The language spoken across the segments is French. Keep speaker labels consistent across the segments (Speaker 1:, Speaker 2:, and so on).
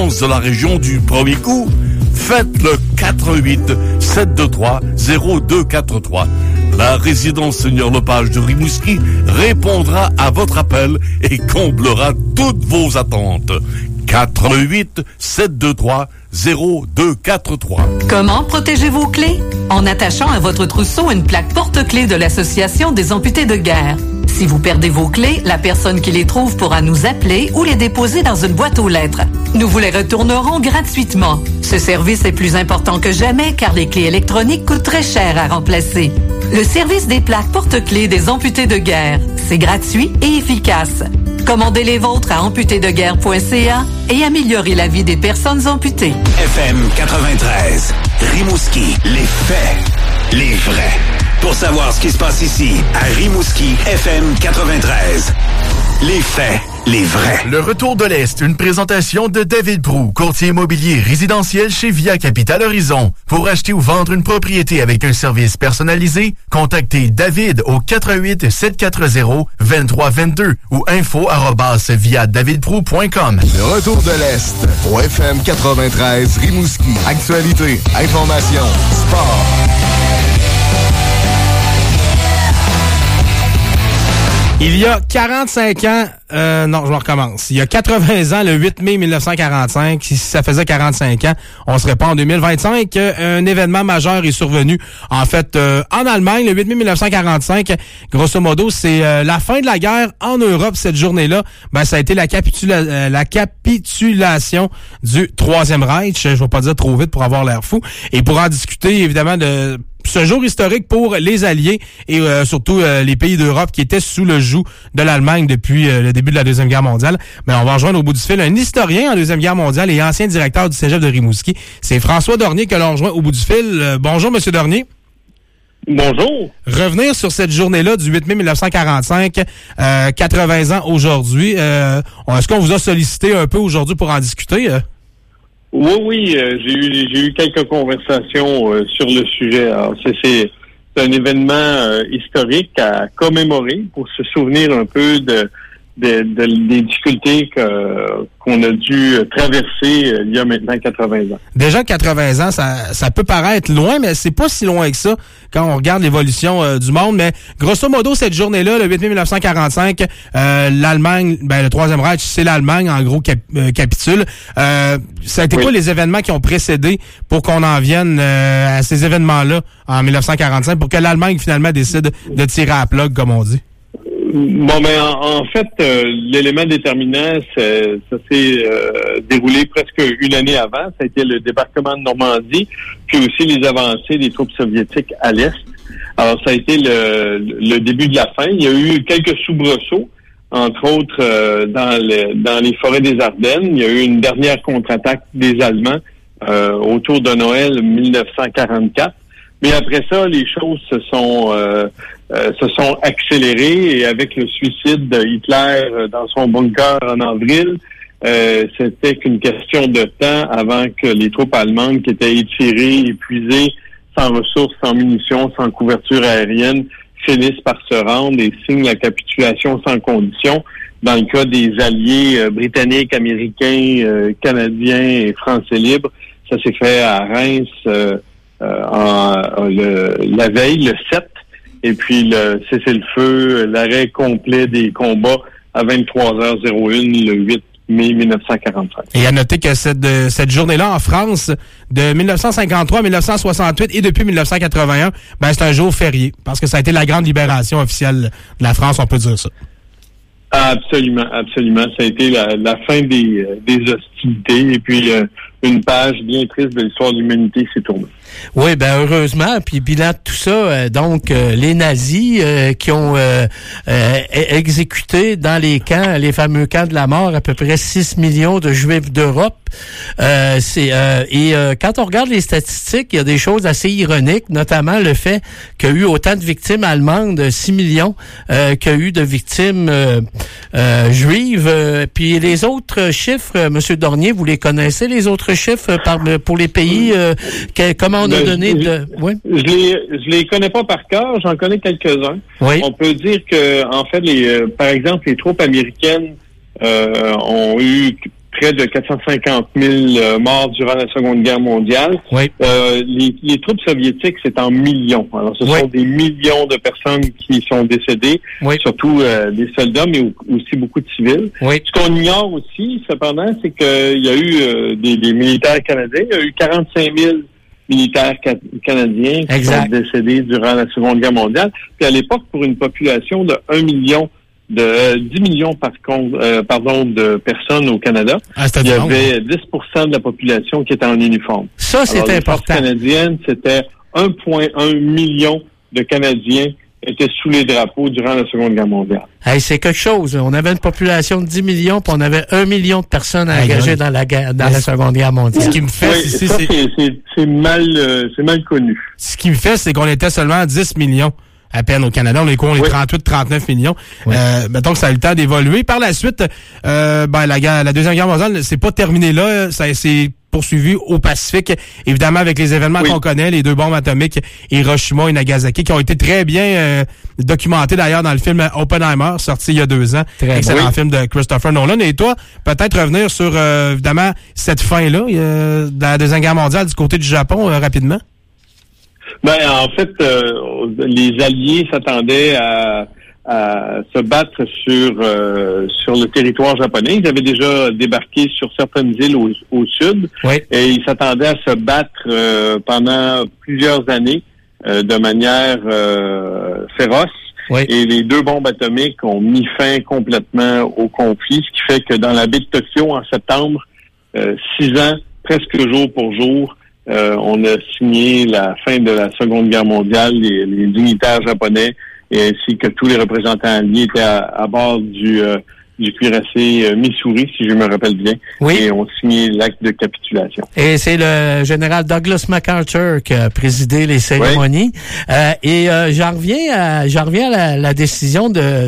Speaker 1: résidence de la région du premier coup? Faites le 418-723-0243. La résidence Seigneur Lepage de Rimouski répondra à votre appel et comblera toutes vos attentes. 418-723-0243.
Speaker 2: Comment protéger vos clés? En attachant à votre trousseau une plaque porte-clés de l'Association des amputés de guerre. Si vous perdez vos clés, la personne qui les trouve pourra nous appeler ou les déposer dans une boîte aux lettres. Nous vous les retournerons gratuitement. Ce service est plus important que jamais car les clés électroniques coûtent très cher à remplacer. Le service des plaques porte-clés des amputés de guerre, c'est gratuit et efficace. Commandez les vôtres à amputédeguerre.ca et améliorez la vie des personnes amputées.
Speaker 3: FM 93, Rimouski, les faits, les vrais. Pour savoir ce qui se passe ici, à Rimouski, FM 93. Les faits, les vrais.
Speaker 4: Le Retour de l'Est, une présentation de David Brou, courtier immobilier résidentiel chez Via Capital Horizon. Pour acheter ou vendre une propriété avec un service personnalisé, contactez David au 418-740-2322 ou info@viadavidbrou.com.
Speaker 5: Le Retour de l'Est, au FM 93 Rimouski. Actualité, information, sport.
Speaker 6: Il y a 45 ans, non, je recommence. Il y a 80 ans, le 8 mai 1945, si ça faisait 45 ans, on serait pas en 2025, un événement majeur est survenu. En fait, en Allemagne, le 8 mai 1945, grosso modo, c'est la fin de la guerre en Europe cette journée-là. Ben, ça a été la capitulation du Troisième Reich. Je vais pas dire trop vite pour avoir l'air fou. Et pour en discuter, évidemment, de ce jour historique pour les Alliés et surtout les pays d'Europe qui étaient sous le joug de l'Allemagne depuis le début de la Deuxième Guerre mondiale. Mais on va rejoindre au bout du fil un historien en Deuxième Guerre mondiale et ancien directeur du Cégep de Rimouski. C'est François Dornier que l'on rejoint au bout du fil. Bonjour, Monsieur Dornier.
Speaker 7: Bonjour.
Speaker 6: Revenir sur cette journée-là du 8 mai 1945, 80 ans aujourd'hui. Est-ce qu'on vous a sollicité un peu aujourd'hui pour en discuter?
Speaker 7: Oui, j'ai eu quelques conversations sur le sujet. Alors, c'est un événement historique à commémorer pour se souvenir un peu des difficultés qu'on a dû traverser il y a maintenant 80 ans.
Speaker 6: Déjà 80 ans, ça peut paraître loin, mais c'est pas si loin que ça quand on regarde l'évolution du monde. Mais grosso modo, cette journée-là, le 8 mai 1945, l'Allemagne, le Troisième Reich, c'est l'Allemagne, en gros, capitule. Ça a été quoi les événements qui ont précédé pour qu'on en vienne à ces événements-là en 1945, pour que l'Allemagne, finalement, décide de tirer à la plug, comme on dit?
Speaker 7: Bon, mais en fait, l'élément déterminant, ça s'est déroulé presque une année avant. Ça a été le débarquement de Normandie, puis aussi les avancées des troupes soviétiques à l'Est. Alors, ça a été le début de la fin. Il y a eu quelques soubresauts, entre autres dans les forêts des Ardennes. Il y a eu une dernière contre-attaque des Allemands autour de Noël 1944. Mais après ça, les choses se sont accélérées et avec le suicide de Hitler dans son bunker en avril, c'était qu'une question de temps avant que les troupes allemandes qui étaient étirées, épuisées, sans ressources, sans munitions, sans couverture aérienne, finissent par se rendre et signent la capitulation sans condition. Dans le cas des alliés britanniques, américains, canadiens et français libres, ça s'est fait à Reims la veille, le 7, et puis le cessez-le-feu, l'arrêt complet des combats à 23h01 le 8 mai 1945.
Speaker 6: Et à noter que cette journée-là en France, de 1953 à 1968 et depuis 1981, c'est un jour férié, parce que ça a été la grande libération officielle de la France, on peut dire ça.
Speaker 7: Absolument. Ça a été la fin des hostilités, et puis une page bien triste de l'histoire de l'humanité s'est tournée.
Speaker 8: Oui, heureusement, puis bilan de tout ça, les nazis qui ont exécuté dans les camps, les fameux camps de la mort, à peu près 6 millions de Juifs d'Europe. Quand on regarde les statistiques, il y a des choses assez ironiques, notamment le fait qu'il y a eu autant de victimes allemandes, 6 millions, qu'il y a eu de victimes juives. Puis les autres chiffres, M. Dornier, vous les connaissez, les autres chiffres pour les pays, comment on a donné de... Oui?
Speaker 7: Je les connais pas par cœur, j'en connais quelques-uns.
Speaker 8: Oui.
Speaker 7: On peut dire que, en fait, par exemple, les troupes américaines ont eu près de 450 000 morts durant la Seconde Guerre mondiale.
Speaker 8: Oui.
Speaker 7: Les troupes soviétiques, c'est en millions. Alors, ce sont des millions de personnes qui sont décédées, surtout des soldats, mais aussi beaucoup de civils.
Speaker 8: Oui.
Speaker 7: Ce qu'on ignore aussi, cependant, c'est qu'il y a eu des militaires canadiens. Il y a eu 45 000 militaires canadiens qui sont décédés durant la Seconde Guerre mondiale. Puis à l'époque, pour une population de 10 millions de personnes au Canada, il y avait 10% de la population qui était en uniforme.
Speaker 8: Ça, c'est important.
Speaker 7: Les forces canadiennes, c'était 1,1 million de Canadiens étaient sous les drapeaux durant la Seconde Guerre mondiale.
Speaker 8: Hey, c'est quelque chose. On avait une population de 10 millions, puis on avait 1 million de personnes engagées dans la Seconde Guerre mondiale.
Speaker 6: Ce qui me fait,
Speaker 7: c'est mal connu.
Speaker 6: Ce qui me fait, c'est qu'on était seulement 10 millions. À peine au Canada. On est quoi? On est 38-39 millions. Mettons que ça a eu le temps d'évoluer. Par la suite, la Deuxième Guerre mondiale, c'est pas terminé là. Ça s'est poursuivi au Pacifique. Évidemment, avec les événements qu'on connaît, les 2 bombes atomiques, Hiroshima et Nagasaki, qui ont été très bien documentés d'ailleurs dans le film Oppenheimer, sorti il y a 2 ans. Excellent film de Christopher Nolan. Et toi, peut-être revenir sur, évidemment, cette fin-là de la Deuxième Guerre mondiale du côté du Japon, rapidement?
Speaker 7: Ben, en fait, les Alliés s'attendaient à se battre sur le territoire japonais. Ils avaient déjà débarqué sur certaines îles au sud et ils s'attendaient à se battre pendant plusieurs années de manière féroce. Et les 2 bombes atomiques ont mis fin complètement au conflit, ce qui fait que dans la baie de Tokyo, en septembre, 6 ans, presque jour pour jour, on a signé la fin de la Seconde Guerre mondiale. Les dignitaires japonais ainsi que tous les représentants alliés étaient à bord du cuirassé Missouri, si je me rappelle bien, et ont signé l'acte de capitulation.
Speaker 8: Et c'est le général Douglas MacArthur qui a présidé les cérémonies. J'en reviens à la décision de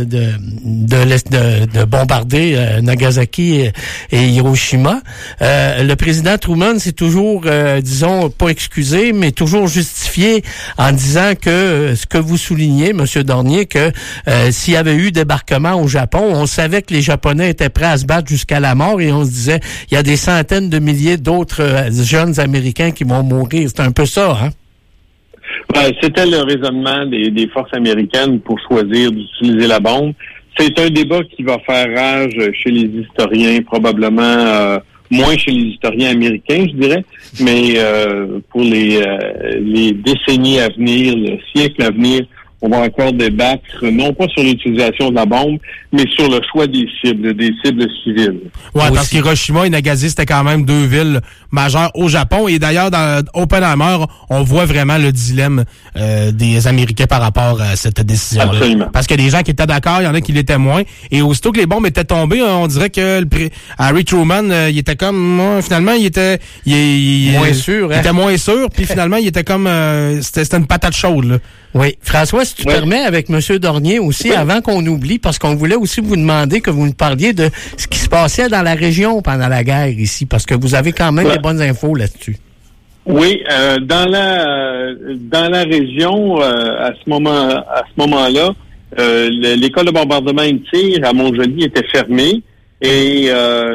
Speaker 8: bombarder Nagasaki et Hiroshima. Le président Truman s'est toujours, disons, pas excusé, mais toujours justifié en disant que ce que vous soulignez, Monsieur Dornier, que s'il y avait eu débarquement au Japon, on savait que les Japonais étaient prêts à se battre jusqu'à la mort et on se disait, il y a des centaines de milliers d'autres jeunes Américains qui vont mourir. C'est un peu ça, hein?
Speaker 7: C'était le raisonnement des forces américaines pour choisir d'utiliser la bombe. C'est un débat qui va faire rage chez les historiens, probablement moins chez les historiens américains, je dirais, mais pour les décennies à venir, le siècle à venir, on va encore débattre, non pas sur l'utilisation de la bombe, mais sur le choix des cibles civiles.
Speaker 6: Ouais, parce qu'Hiroshima et Nagasaki, c'était quand même 2 villes majeures au Japon. Et d'ailleurs, dans Oppenheimer, on voit vraiment le dilemme des Américains par rapport à cette décision-là.
Speaker 7: Absolument.
Speaker 6: Parce qu'il y a des gens qui étaient d'accord, il y en a qui l'étaient moins. Et aussitôt que les bombes étaient tombées, on dirait que Harry Truman, il était comme... finalement, il était...
Speaker 8: moins sûr,
Speaker 6: Il était moins sûr, puis finalement, il était comme... c'était une patate chaude, là.
Speaker 8: Oui. François, si tu permets, avec M. Dornier aussi, avant qu'on oublie, parce qu'on voulait aussi vous demander que vous nous parliez de ce qui se passait dans la région pendant la guerre ici, parce que vous avez quand même des bonnes infos là-dessus.
Speaker 7: Oui, dans la région, à ce moment-là, l'école de bombardement et de tir à Montjoly était fermée. Et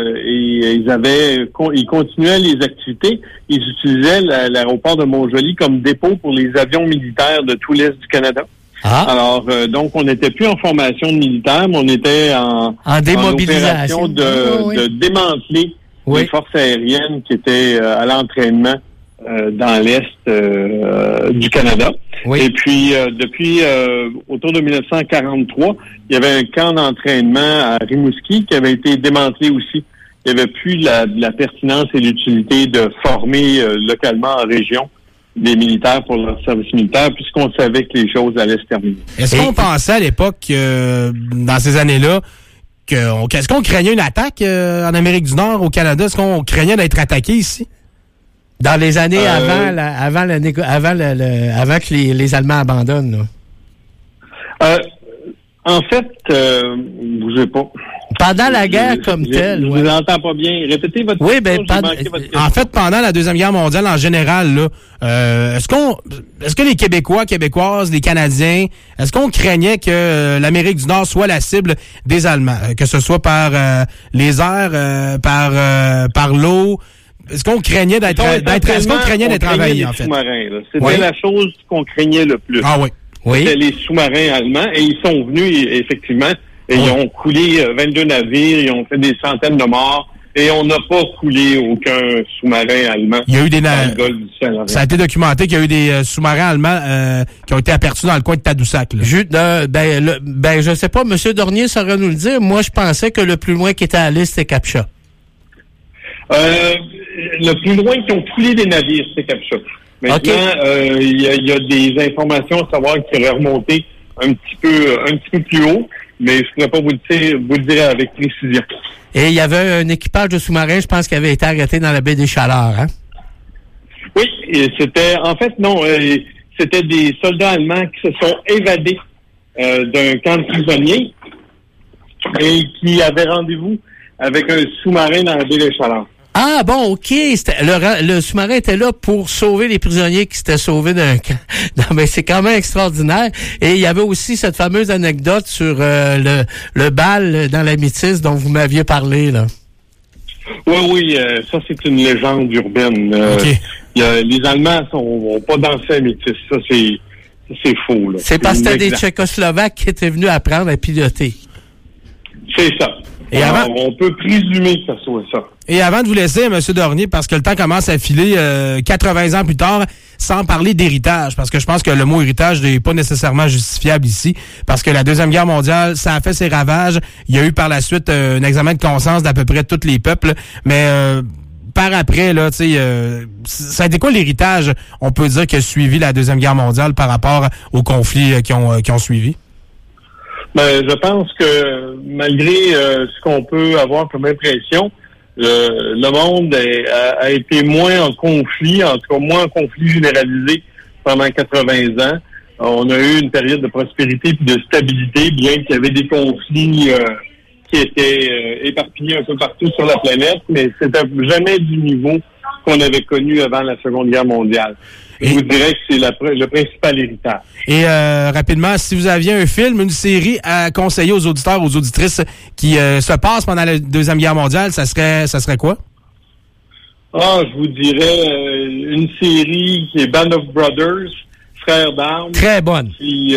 Speaker 7: ils continuaient les activités. Ils utilisaient l'aéroport de Montjoly comme dépôt pour les avions militaires de tout l'Est du Canada. Alors, donc, on n'était plus en formation de militaires, mais on était en
Speaker 8: démobilisation.
Speaker 7: opération de démanteler les forces aériennes qui étaient à l'entraînement dans l'Est du Canada. Et puis, depuis autour de 1943, il y avait un camp d'entraînement à Rimouski qui avait été démantelé aussi. Il n'y avait plus la pertinence et l'utilité de former localement en région des militaires pour leur service militaire, puisqu'on savait que les choses allaient se terminer.
Speaker 6: Est-ce qu'on pensait à l'époque, dans ces années-là, est-ce qu'on craignait une attaque en Amérique du Nord, au Canada? Est-ce qu'on craignait d'être attaqué ici?
Speaker 8: Dans les années avant que les Allemands abandonnent, là.
Speaker 7: En fait, bougez pas.
Speaker 8: Pendant la guerre comme telle.
Speaker 7: Je vous entends pas bien. Répétez votre
Speaker 8: question.
Speaker 7: Oui,
Speaker 6: en fait, pendant la Deuxième Guerre mondiale, en général, là, est-ce que les Québécois, Québécoises, les Canadiens, est-ce qu'on craignait que l'Amérique du Nord soit la cible des Allemands, que ce soit par les airs, par l'eau? Est-ce qu'on craignait d'être envahi, en fait?
Speaker 7: C'était la chose qu'on craignait le plus.
Speaker 6: Ah oui.
Speaker 7: C'était les sous-marins allemands, et ils sont venus, effectivement, et ils ont coulé 22 navires, ils ont fait des centaines de morts, et on n'a pas coulé aucun sous-marin allemand.
Speaker 6: Il y a eu
Speaker 7: dans le golfe du Saint-Laurent.
Speaker 6: Ça a été documenté qu'il y a eu des sous-marins allemands qui ont été aperçus dans le coin de Tadoussac. Là.
Speaker 8: Je sais pas, M. Dornier saurait nous le dire. Moi, je pensais que le plus loin qui était allé, c'était Captcha.
Speaker 7: Le plus loin qui ont coulé des navires, c'est Captcha. Maintenant, il y a des informations à savoir qui auraient remonté un petit peu plus haut, mais je ne pourrais pas vous le dire avec précision.
Speaker 8: Et il y avait un équipage de sous-marins, je pense, qui avait été arrêté dans la baie des Chaleurs, hein?
Speaker 7: Oui, c'était c'était des soldats allemands qui se sont évadés d'un camp de prisonniers et qui avaient rendez-vous avec un sous-marin dans la baie des Chaleurs.
Speaker 8: Ah bon, OK. Le sous-marin était là pour sauver les prisonniers qui s'étaient sauvés d'un camp. Non, mais c'est quand même extraordinaire. Et il y avait aussi cette fameuse anecdote sur le bal dans la Métis dont vous m'aviez parlé, là.
Speaker 7: Oui, ça c'est une légende urbaine.
Speaker 6: Okay.
Speaker 7: Les Allemands vont pas danser à Métis. Ça c'est faux, là.
Speaker 8: C'est parce que c'était des Tchécoslovaques qui étaient venus apprendre à piloter.
Speaker 7: C'est ça.
Speaker 6: Et
Speaker 7: on peut présumer que ça soit ça.
Speaker 6: Et avant de vous laisser, M. Dornier, parce que le temps commence à filer 80 ans plus tard, sans parler d'héritage, parce que je pense que le mot héritage n'est pas nécessairement justifiable ici, parce que la Deuxième Guerre mondiale, ça a fait ses ravages. Il y a eu par la suite un examen de conscience d'à peu près tous les peuples, mais par après, là, tu sais, ça a été quoi l'héritage, on peut dire, qui a suivi la Deuxième Guerre mondiale par rapport aux conflits qui ont suivi?
Speaker 7: Ben, je pense que malgré ce qu'on peut avoir comme impression, le monde a été moins en conflit, en tout cas moins en conflit généralisé pendant 80 ans. On a eu une période de prospérité et de stabilité, bien qu'il y avait des conflits qui étaient éparpillés un peu partout sur la planète, mais c'était jamais du niveau qu'on avait connu avant la Seconde Guerre mondiale. Je vous dirais que c'est le principal héritage.
Speaker 6: Et rapidement, si vous aviez un film, une série à conseiller aux auditeurs, aux auditrices qui se passent pendant la Deuxième Guerre mondiale, ça serait quoi?
Speaker 7: Je vous dirais une série qui est Band of Brothers, Frères d'armes.
Speaker 8: Très bonne.
Speaker 7: Qui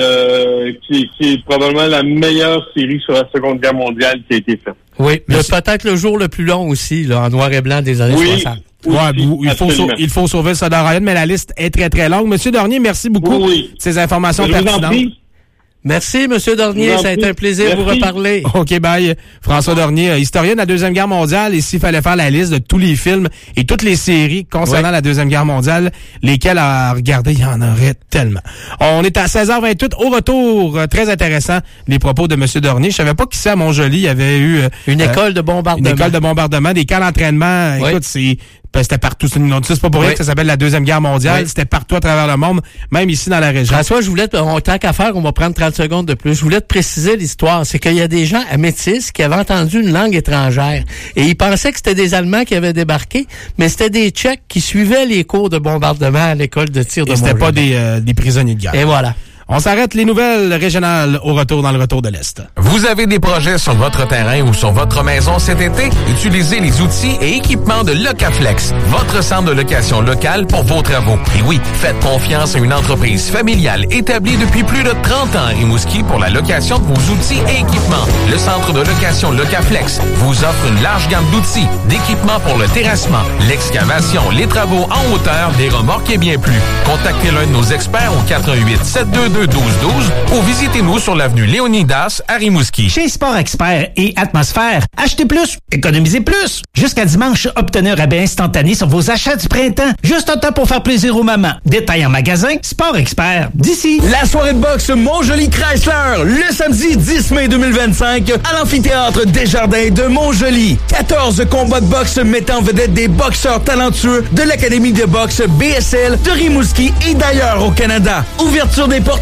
Speaker 7: est probablement la meilleure série sur la Seconde Guerre mondiale qui a été faite.
Speaker 8: Oui, peut-être le jour le plus long aussi, là, en noir et blanc des années 60.
Speaker 6: Ouais, il faut sauver le soldat Ryan, mais la liste est très, très longue. Monsieur Dornier, merci beaucoup de ces informations pertinentes.
Speaker 8: Merci, Monsieur Dornier. Ça a été un plaisir de vous reparler.
Speaker 6: OK, bye. François Dornier, historien de la Deuxième Guerre mondiale. Et s'il fallait faire la liste de tous les films et toutes les séries concernant la Deuxième Guerre mondiale, lesquels à regarder, il y en aurait tellement. On est à 16h28. Au retour, très intéressant, les propos de Monsieur Dornier. Je savais pas qu'ici à Montjoly, il y avait eu
Speaker 8: une école de bombardement.
Speaker 6: Une école de bombardement, des camps d'entraînement.
Speaker 8: Oui.
Speaker 6: Écoute, c'était partout. C'est pas pour rien que ça s'appelle la Deuxième Guerre mondiale.
Speaker 8: Oui.
Speaker 6: C'était partout à travers le monde, même ici dans la région.
Speaker 8: François, tant qu'à faire, on va prendre 30 secondes de plus. Je voulais te préciser l'histoire. C'est qu'il y a des gens à Métis qui avaient entendu une langue étrangère. Et ils pensaient que c'était des Allemands qui avaient débarqué, mais c'était des Tchèques qui suivaient les cours de bombardement à l'école de tir de Montjoly.
Speaker 6: C'était pas des prisonniers de guerre.
Speaker 8: Et voilà.
Speaker 6: On s'arrête les nouvelles régionales au retour dans le retour de l'Est.
Speaker 9: Vous avez des projets sur votre terrain ou sur votre maison cet été? Utilisez les outils et équipements de Locaflex, votre centre de location local pour vos travaux. Et oui, faites confiance à une entreprise familiale établie depuis plus de 30 ans à Rimouski pour la location de vos outils et équipements. Le centre de location Locaflex vous offre une large gamme d'outils, d'équipements pour le terrassement, l'excavation, les travaux en hauteur, des remorques et bien plus. Contactez l'un de nos experts au 418-722-1212 ou visitez-nous sur l'avenue Léonidas à Rimouski.
Speaker 10: Chez Sport Expert et Atmosphère, achetez plus, économisez plus. Jusqu'à dimanche, obtenez un rabais instantané sur vos achats du printemps. Juste un temps pour faire plaisir aux mamans. Détail en magasin, Sport Expert, d'ici.
Speaker 11: La soirée de boxe Montjoly Chrysler, le samedi 10 mai 2025 à l'amphithéâtre Desjardins de Montjoly. 14 combats de boxe mettant en vedette des boxeurs talentueux de l'Académie de boxe BSL de Rimouski et d'ailleurs au Canada. Ouverture des portes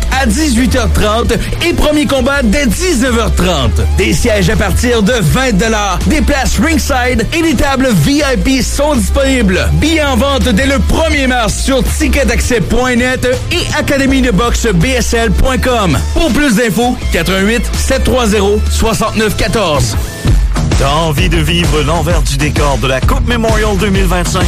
Speaker 11: à 18h30 et premier combat dès 19h30. Des sièges à partir de 20 $, des places ringside et des tables VIP sont disponibles. Billets en vente dès le 1er mars sur ticketaccès.net et academydeboxbsl.com. Pour plus d'infos, 88 730 6914.
Speaker 12: T'as envie de vivre l'envers du décor de la Coupe Memorial 2025?